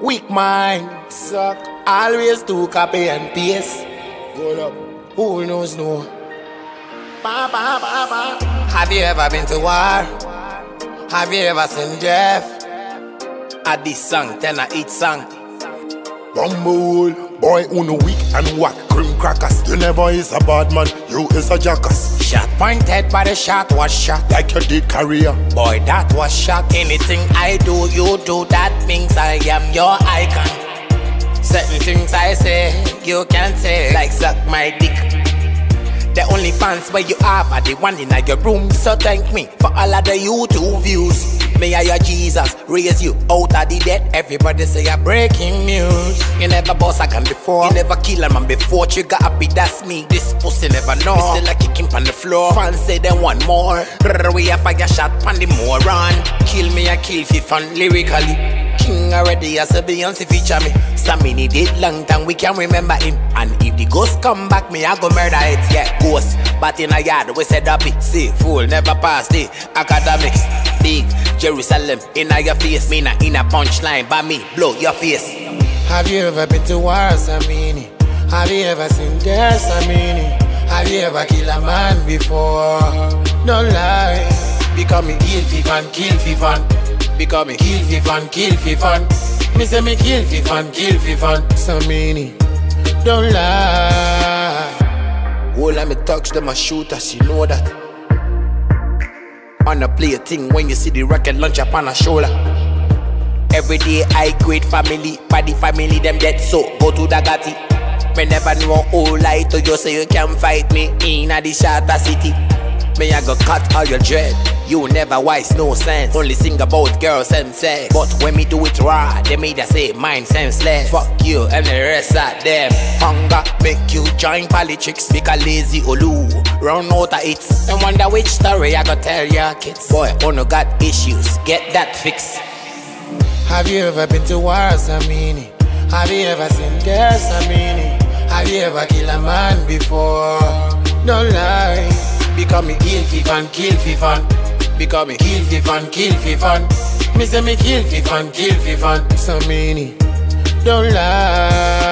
Weak mind, suck. Always do copy and paste. Hold up, who knows no? Ba, ba, ba, ba. Have you ever been to war? Have you ever seen death? At this song, then I eat song. Rumble, boy, uno weak and whack cream crackers. You never is a bad man, you is a jackass. Shot pointed, but the shot was shot. Like you did career. Boy, that was shot. Anything I do, you do. That means I am your icon. Certain things I say, you can't say. Like suck my dick. The only fans where you have are the one in your room. So thank me for all of the YouTube views. May I your Jesus raise you out of the dead. Everybody say you're breaking news. You never boss a gun before. You never kill a man before. Trigger happy, that's me. This pussy never know. Me still a kicking on the floor. Fans say they want more. We a fire shot on the moron. Kill me, I kill for fun lyrically. King already as a Beyonce feature me. Samini did long time, we can remember him. And if the ghost come back, me I go murder it. Yeah, ghost, but in a yard we said happy. See, fool never pass the academics. Big Jerusalem in your face. Me not in a punchline, but me blow your face. Have you ever been to war, Samini? Have you ever seen death, Samini? Have you ever killed a man before? Don't lie. Because me kill fi fun, kill fi fun. Because me kill fi fun, kill fi fun. Me say me kill fi fun, kill fi fun. Samini, don't lie. All of me touch them a shooters, you know that. On a play a thing when you see the rocket launch up on a shoulder. Every day I create family, by the family them dead, so go to the Gatti. Me never know who lie to you, so you can fight me in a the shatter city. Me I go cut all your dread. You never wise, no sense. Only sing about girls and sex. But when me do it raw, they made us say mind senseless. Fuck you and the rest of them. Hunger make you join politics. Because lazy olu run out of it. And wonder which story I go tell your kids. Boy, no got issues, get that fixed. Have you ever been to war, Samini? Have you ever seen death, Samini? Have you ever killed a man before? Don't lie. Because me kill fi fun, kill fi fun. Because me kill fi fun, kill fi fun. Me say me kill fi fun, kill fi fun. Samini, don't lie.